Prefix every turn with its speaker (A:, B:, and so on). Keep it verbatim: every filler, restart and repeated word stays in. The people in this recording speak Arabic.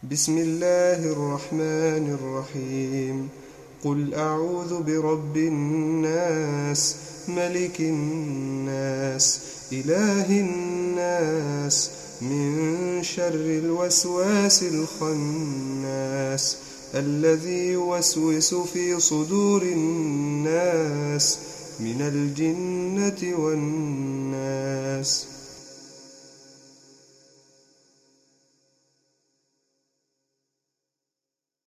A: بسم الله الرحمن الرحيم. قل أعوذ برب الناس، ملك الناس، إله الناس، من شر الوسواس الخناس، الذي يوسوس في صدور الناس من الجنة والناس.